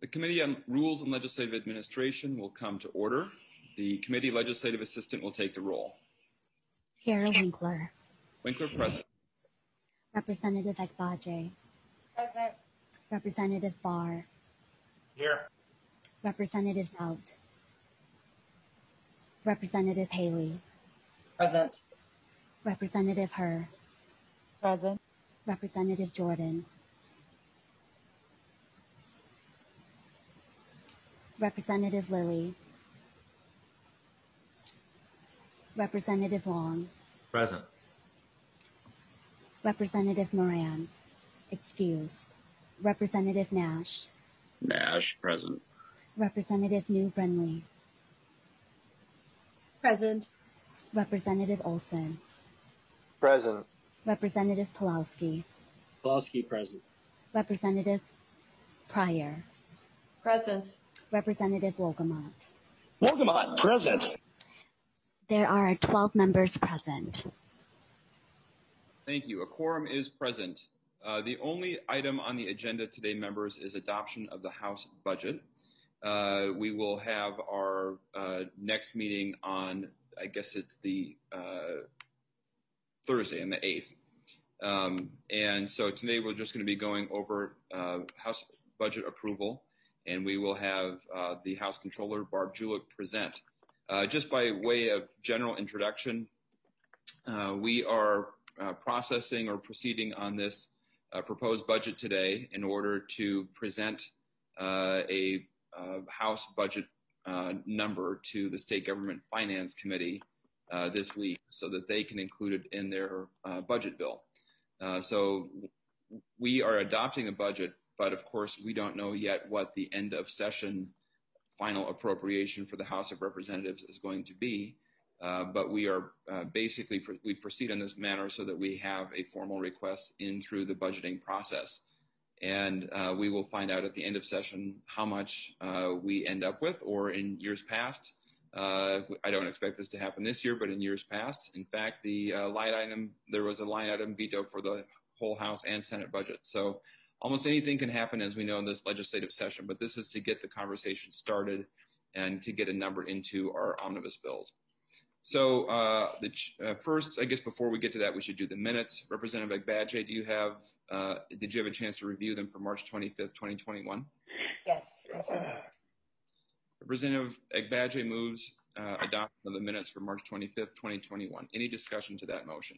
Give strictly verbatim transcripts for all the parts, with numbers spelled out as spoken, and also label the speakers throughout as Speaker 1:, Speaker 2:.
Speaker 1: The Committee on Rules and Legislative Administration will come to order. The committee legislative assistant will take the roll.
Speaker 2: Chair Winkler.
Speaker 1: Winkler, present.
Speaker 2: Representative Agbaje.
Speaker 3: Present.
Speaker 2: Representative Barr.
Speaker 4: Here.
Speaker 2: Representative Out. Representative Haley.
Speaker 3: Present.
Speaker 2: Representative Herr.
Speaker 3: Present.
Speaker 2: Representative Jordan. Representative Lilly. Representative Long.
Speaker 4: Present.
Speaker 2: Representative Moran. Excused. Representative Nash.
Speaker 5: Nash, present.
Speaker 2: Representative New Brenly.
Speaker 3: Present.
Speaker 2: Representative Olson.
Speaker 6: Present.
Speaker 2: Representative Pulowski.
Speaker 5: Pulowski, present.
Speaker 2: Representative Pryor.
Speaker 3: Present.
Speaker 2: Representative Wolgamott.
Speaker 7: Wolgamott, present.
Speaker 2: There are twelve members present.
Speaker 1: Thank you. A quorum is present. Uh, the only item on the agenda today, members, is adoption of the House budget. Uh, we will have our uh, next meeting on, I guess it's the uh, Thursday, on the eighth. Um, and so today we're just going to be going over uh, House budget approval, and we will have uh, the House Controller, Barb Julich, present. Uh, just by way of general introduction, uh, we are uh, processing or proceeding on this uh, proposed budget today in order to present uh, a uh, House budget uh, number to the State Government Finance Committee uh, this week so that they can include it in their uh, budget bill. Uh, so we are adopting a budget, but of course we don't know yet what the end of session final appropriation for the House of Representatives is going to be. Uh, but we are uh, basically, pr we proceed in this manner so that we have a formal request in through the budgeting process. And uh, we will find out at the end of session how much uh, we end up with, or in years past. Uh, I don't expect this to happen this year, but in years past. In fact, the uh, line item, there was a line item veto for the whole House and Senate budget. So almost anything can happen, as we know, in this legislative session, but this is to get the conversation started and to get a number into our omnibus bills. So uh, the ch uh, first, I guess before we get to that, we should do the minutes. Representative Agbaje, do you have, uh, did you have a chance to review them for March twenty-fifth, twenty twenty-one?
Speaker 3: Yes. Yes.
Speaker 1: Representative Agbaje moves uh, adoption of the minutes for March twenty-fifth, twenty twenty-one. Any discussion to that motion?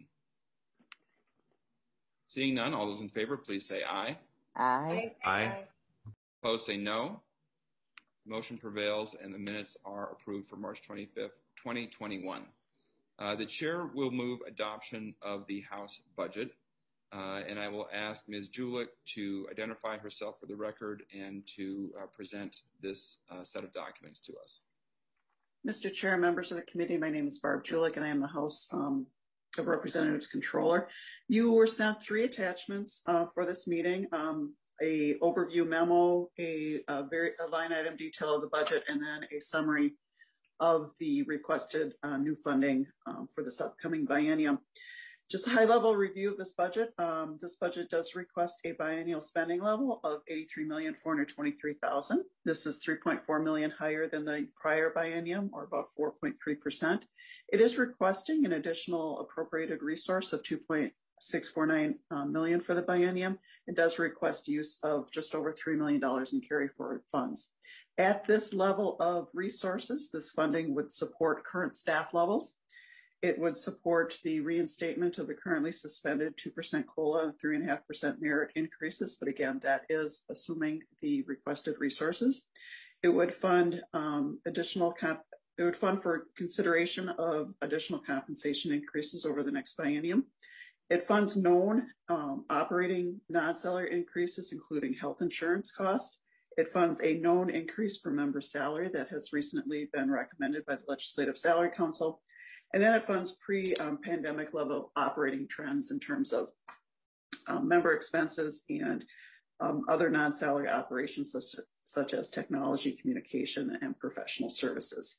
Speaker 1: Seeing none, all those in favor, please say aye.
Speaker 3: Aye.
Speaker 4: Aye.
Speaker 1: Opposed, say no. Motion prevails, and the minutes are approved for March twenty-fifth, twenty twenty-one. Uh, the chair will move adoption of the House budget, uh, and I will ask Miz Julich to identify herself for the record and to uh, present this uh, set of documents to us.
Speaker 8: Mister Chair, members of the committee, my name is Barb Julich, and I am the House um, of Representatives Controller. You were sent three attachments uh, for this meeting. Um, a overview memo, a, a, very, a line item detail of the budget, and then a summary of the requested uh, new funding um, for this upcoming biennium. Just a high-level review of this budget. Um, this budget does request a biennial spending level of eighty-three million, four hundred twenty-three thousand dollars. This is three point four million dollars higher than the prior biennium, or about four point three percent. It is requesting an additional appropriated resource of two point six four nine uh, million dollars for the biennium. It does request use of just over three million dollars in carry forward funds. At this level of resources, this funding would support current staff levels. It would support the reinstatement of the currently suspended two percent COLA and three point five percent merit increases, but again, that is assuming the requested resources. It would fund um, additional comp it would fund for consideration of additional compensation increases over the next biennium. It funds known um, operating non-salary increases, including health insurance costs. It funds a known increase for member salary that has recently been recommended by the Legislative Salary Council. And then it funds pre-pandemic um, level operating trends in terms of um, member expenses and um, other non-salary operations such, such as technology, communication, and professional services.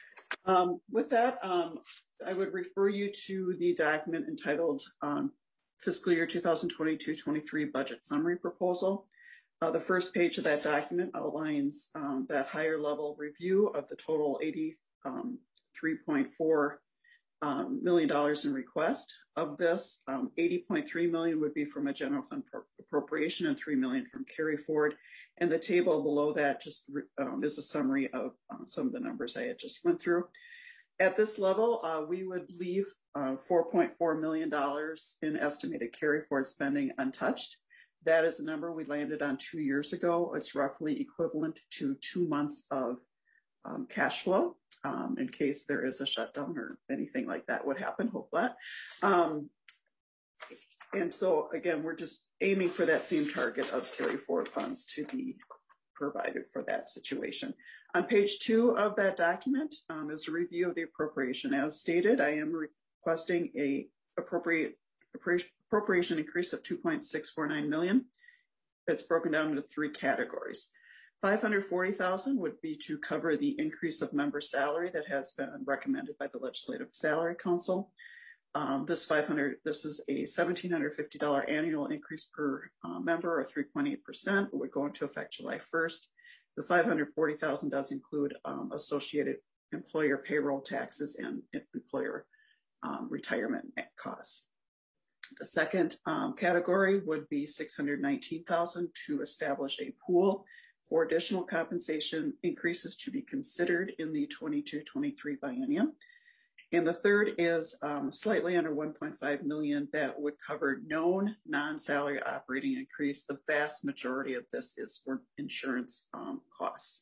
Speaker 8: Um, with that, um, I would refer you to the document entitled um, Fiscal Year two thousand twenty-two twenty-three Budget Summary Proposal. Uh, the first page of that document outlines um, that higher level review of the total eighty-three point four um, million dollars in request. Of this, um, eighty point three million dollars would be from a general fund pro- appropriation and three million dollars from carry forward. And the table below that just um, is a summary of uh, some of the numbers I had just went through. At this level, uh, we would leave uh, four point four million dollars in estimated carry forward spending untouched. That is a number we landed on two years ago. It's roughly equivalent to two months of um, cash flow um, in case there is a shutdown or anything like that would happen, hope not. Um, and so again, we're just aiming for that same target of carry forward funds to be provided for that situation. On page two of that document um, is a review of the appropriation. As stated, I am requesting a appropriate appropriation increase of two point six four nine million dollars. It's broken down into three categories. five hundred forty thousand dollars would be to cover the increase of member salary that has been recommended by the Legislative Salary Council. Um, this five hundred, this is a one thousand seven hundred fifty dollars annual increase per uh, member, or three point eight percent. It would go into effect July first. The five hundred forty thousand dollars does include um, associated employer payroll taxes and employer um, retirement costs. The second um, category would be six hundred nineteen thousand dollars to establish a pool for additional compensation increases to be considered in the twenty-two twenty-three biennium. And the third is um, slightly under one point five million dollars that would cover known non-salary operating increase. The vast majority of this is for insurance um, costs.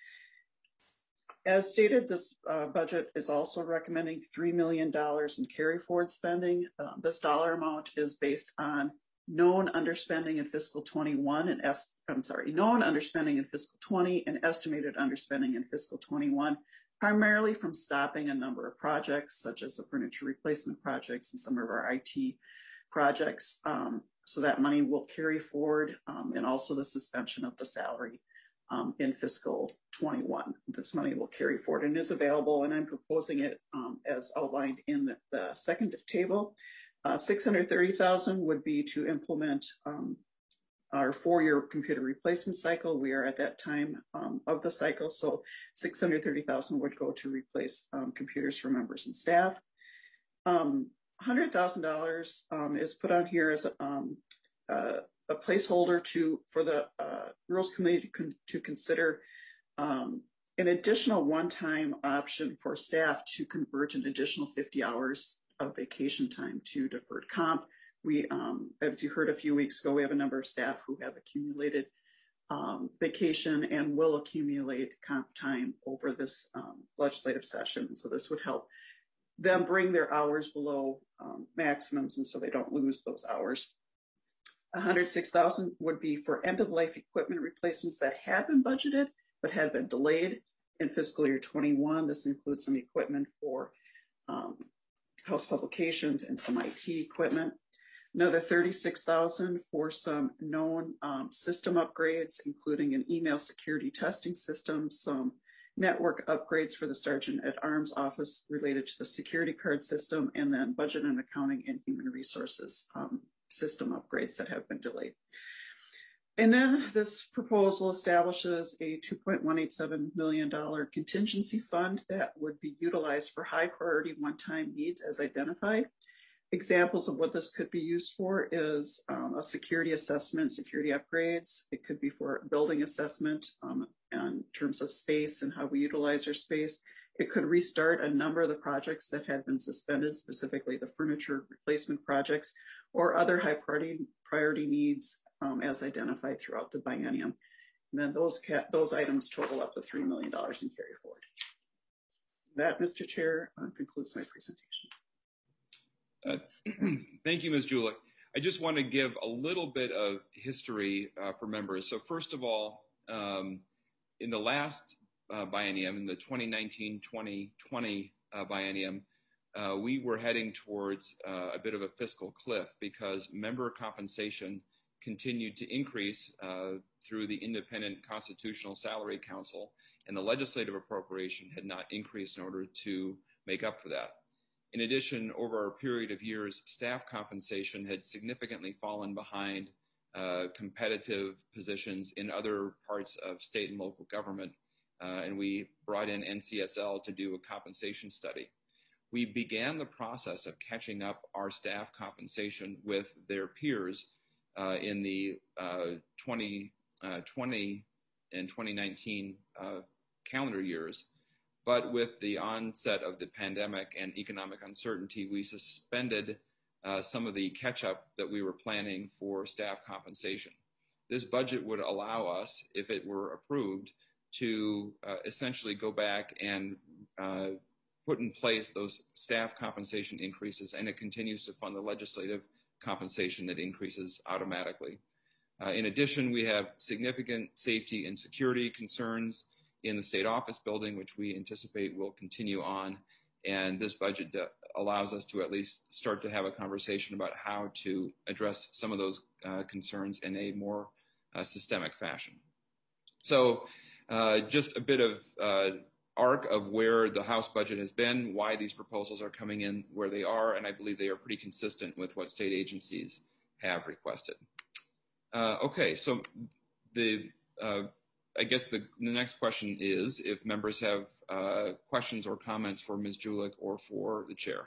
Speaker 8: As stated, this uh, budget is also recommending three million dollars in carry forward spending. Uh, this dollar amount is based on known underspending in fiscal twenty-one and es- I'm sorry, known underspending in fiscal twenty and estimated underspending in fiscal twenty-one, primarily from stopping a number of projects such as the furniture replacement projects and some of our I T projects. Um, so that money will carry forward, um, and also the suspension of the salary Um, in fiscal twenty-one. This money will carry forward and is available, and I'm proposing it um, as outlined in the, the second table. Uh, six hundred thirty thousand dollars would be to implement um, our four-year computer replacement cycle. We are at that time um, of the cycle, so six hundred thirty thousand dollars would go to replace um, computers for members and staff. Um, one hundred thousand dollars um, is put on here as a, um, uh, a placeholder to for the uh, Rules Committee to, con to consider um, an additional one-time option for staff to convert an additional fifty hours of vacation time to deferred comp. We, um, as you heard a few weeks ago, we have a number of staff who have accumulated um, vacation and will accumulate comp time over this um, legislative session. So this would help them bring their hours below um, maximums, and so they don't lose those hours. one hundred six thousand dollars would be for end-of-life equipment replacements that had been budgeted but had been delayed in fiscal year twenty-one. This includes some equipment for um, house publications and some I T equipment. Another thirty-six thousand dollars for some known um, system upgrades, including an email security testing system, some network upgrades for the Sergeant at Arms office related to the security card system, and then budget and accounting and human resources um, system upgrades that have been delayed. And then this proposal establishes a two point one eight seven million dollars contingency fund that would be utilized for high priority one-time needs as identified. Examples of what this could be used for is um, a security assessment, security upgrades. It could be for building assessment um, in terms of space and how we utilize our space. It could restart a number of the projects that had been suspended, specifically the furniture replacement projects or other high priority, priority needs um, as identified throughout the biennium. And then those, ca those items total up to three million dollars in carry forward. That, Mister Chair, uh, concludes my presentation.
Speaker 1: Uh, thank you, Miz Julich. I just want to give a little bit of history uh, for members. So first of all, um, in the last uh, biennium, in the twenty nineteen twenty twenty uh, biennium, uh, we were heading towards uh, a bit of a fiscal cliff because member compensation continued to increase uh, through the Independent Constitutional Salary Council, and the legislative appropriation had not increased in order to make up for that. In addition, over a period of years, staff compensation had significantly fallen behind uh, competitive positions in other parts of state and local government. Uh, and we brought in N C S L to do a compensation study. We began the process of catching up our staff compensation with their peers uh, in the uh, twenty twenty and twenty nineteen uh, calendar years. But with the onset of the pandemic and economic uncertainty, we suspended uh, some of the catch-up that we were planning for staff compensation. This budget would allow us, if it were approved, to uh, essentially go back and uh, put in place those staff compensation increases, and it continues to fund the legislative compensation that increases automatically. Uh, in addition, we have significant safety and security concerns in the state office building, which we anticipate will continue on. And this budget uh, allows us to at least start to have a conversation about how to address some of those uh, concerns in a more uh, systemic fashion. So uh, just a bit of uh, arc of where the House budget has been, why these proposals are coming in where they are, and I believe they are pretty consistent with what state agencies have requested. Uh, okay, so the uh, I guess the, the next question is if members have uh, questions or comments for Miz Julich or for the chair.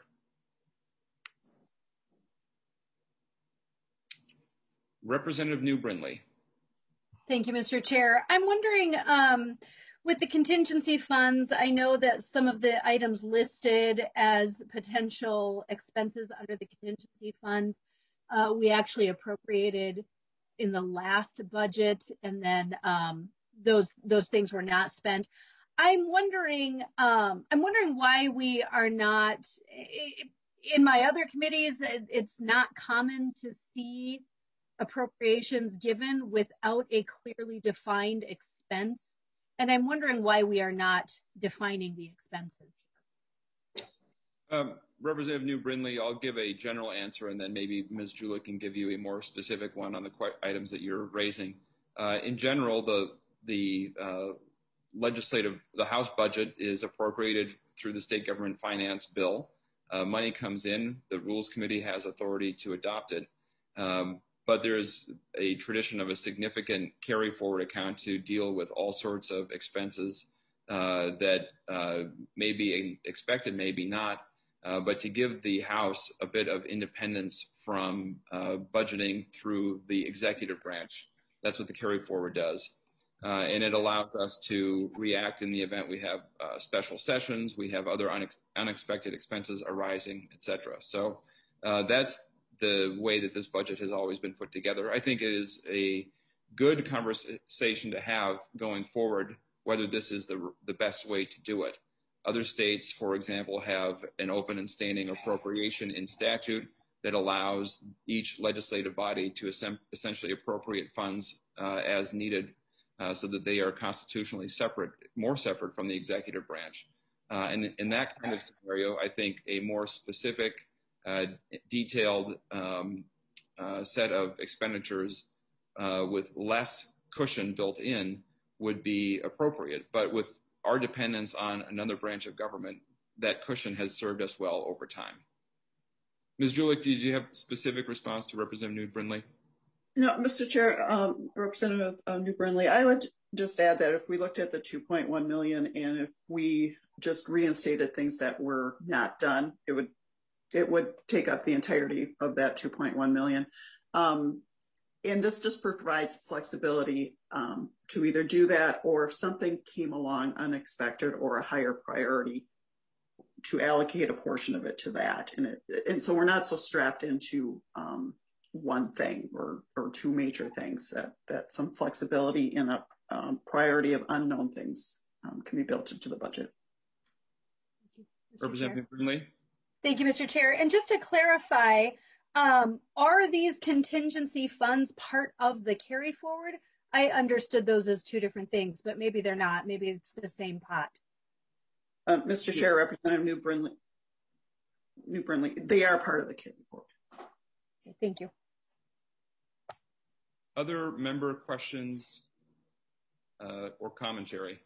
Speaker 1: Representative New Brindley.
Speaker 9: Thank you, Mister Chair. I'm wondering, um, with the contingency funds, I know that some of the items listed as potential expenses under the contingency funds, uh, we actually appropriated in the last budget, and then um, those those things were not spent. I'm wondering, um, I'm wondering why we are not. In my other committees, it's not common to see appropriations given without a clearly defined expense, and I'm wondering why we are not defining the expenses.
Speaker 1: Um, Representative New Brindley, I'll give a general answer, and then maybe Miz Julich can give you a more specific one on the items that you're raising. Uh, in general, the the uh, legislative, the House budget is appropriated through the state government finance bill. Uh, money comes in, the Rules Committee has authority to adopt it, um, but there's a tradition of a significant carry forward account to deal with all sorts of expenses uh, that uh, may be expected, maybe not. Uh, but to give the House a bit of independence from uh, budgeting through the executive branch. That's what the carry forward does. Uh, and it allows us to react in the event we have uh, special sessions, we have other unex unexpected expenses arising, et cetera. So uh, that's the way that this budget has always been put together. I think it is a good conversation to have going forward, whether this is the, the best way to do it. Other states, for example, have an open and standing appropriation in statute that allows each legislative body to essentially appropriate funds uh, as needed uh, so that they are constitutionally separate, more separate from the executive branch. Uh, and in that kind of scenario, I think a more specific, uh, detailed um, uh, set of expenditures uh, with less cushion built in would be appropriate. But with our dependence on another branch of government, that cushion has served us well over time. Miz Julich, did you have a specific response to Representative New Brindley?
Speaker 8: No, Mister Chair, um, Representative uh, New Brindley, I would just add that if we looked at the two point one million and if we just reinstated things that were not done, it would it would take up the entirety of that two point one million. Um, and this just provides flexibility um, to either do that, or if something came along unexpected or a higher priority, to allocate a portion of it to that. And, it, and so we're not so strapped into um, one thing or, or two major things, that, that some flexibility in a um, priority of unknown things um, can be built into the budget.
Speaker 1: Representative Brindley.
Speaker 9: Thank you, Mister Chair. And just to clarify, um, are these contingency funds part of the carry forward? I understood those as two different things, but maybe they're not. Maybe it's the same pot.
Speaker 8: Uh, Mister Chair, Representative New Brindley, New Brindley, they are part of the carry forward.
Speaker 9: Okay, thank you.
Speaker 1: Other member questions uh, or commentary?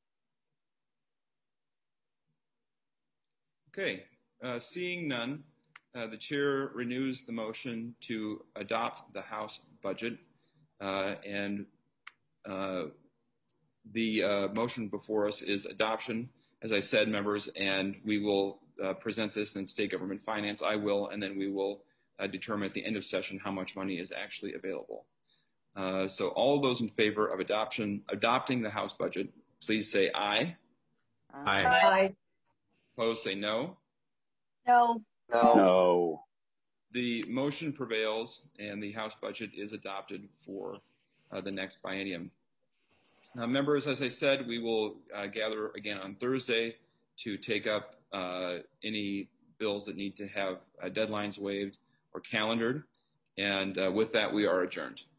Speaker 1: Okay, uh, seeing none, uh, the chair renews the motion to adopt the House budget Uh, and uh, the uh, motion before us is adoption, as I said, members, and we will uh, present this in state government finance. I will, and then we will uh, determine at the end of session how much money is actually available. Uh, so all those in favor of adoption, adopting the House budget, please say aye.
Speaker 4: Aye.
Speaker 3: Aye.
Speaker 1: Opposed, say no.
Speaker 3: No.
Speaker 6: No.
Speaker 5: No.
Speaker 1: The motion prevails and the House budget is adopted for uh, the next biennium. Now, members, as I said, we will uh, gather again on Thursday to take up uh, any bills that need to have uh, deadlines waived or calendared. And uh, with that, we are adjourned.